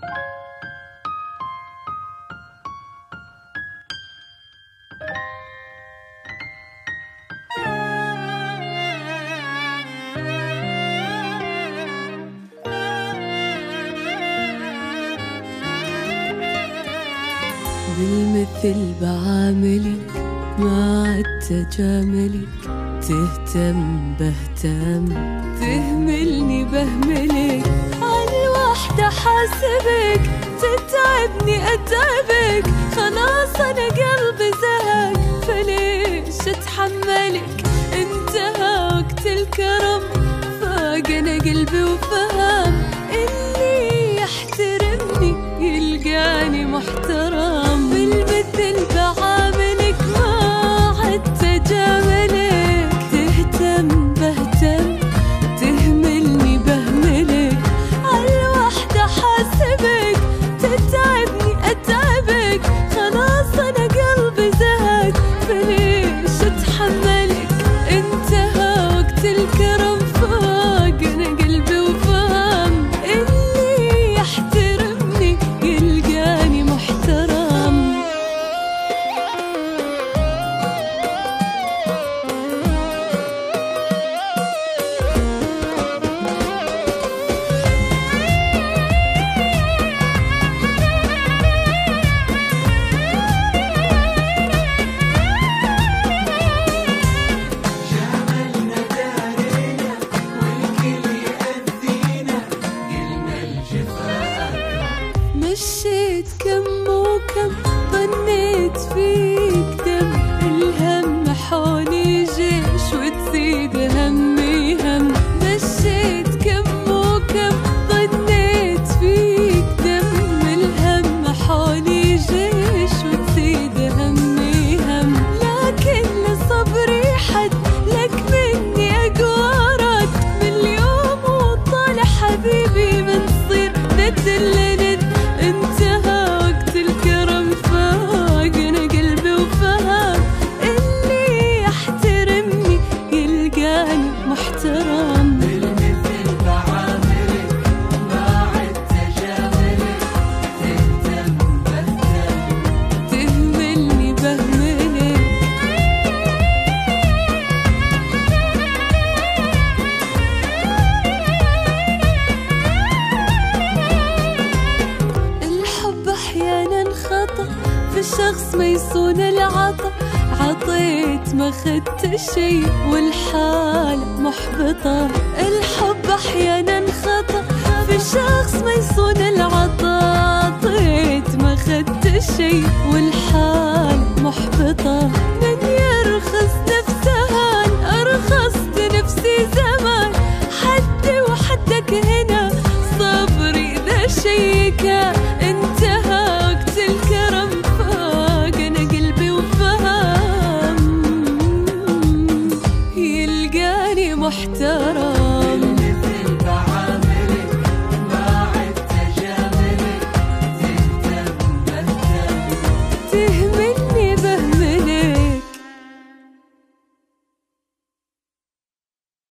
بالمثل بعاملك مع التجاملك، تهتم بهتم، تهملني بهملك، عالوحدة حاسبك، تتعبني أتعبك، خلاص أنا قلبي زهق فليش أتحملك، انتهى وقت الكرم، فاقنا قلبي وفهم، اللي يحترمني يلقاني محترم، بالمثل بعاملك مع التجاملك، تهتم بهتم، تهملني بهملك، عالوحدة حاسبك، تتعبني أتعبك، خلاص أنا قلبي زهق فليش أتحملك، انتهى وقت الكرم، فاقنا قلبي وفهم، اللي يحترمني يلقاني محترم. مشيت كم وكم، ظنيت فيك دم، الهم حولي جيش وتزيد همي هم، مشيت كم وكم، ظنيت فيك دم، الهم حولي جيش وتزيد همي هم، لكن لصبري حد، لك مني أقوى رد، من اليوم وطالع حبيبي بنصير ند لند، انتهى وقت الكرم، فاقنا قلبي وفهم، اللي يحترمني يلقاني محترم، بالمثل بعاملك مع التجاملك، تهتم بهتم، تهملني بهملك، الحب أحيانا خطأ، في الشخص ما يصون العطا، عطيت ما خدت شي والحالة محبطة، الحب أحيانا خطأ، في الشخص ما يصون العطا، عطيت ما خدت شي والحالة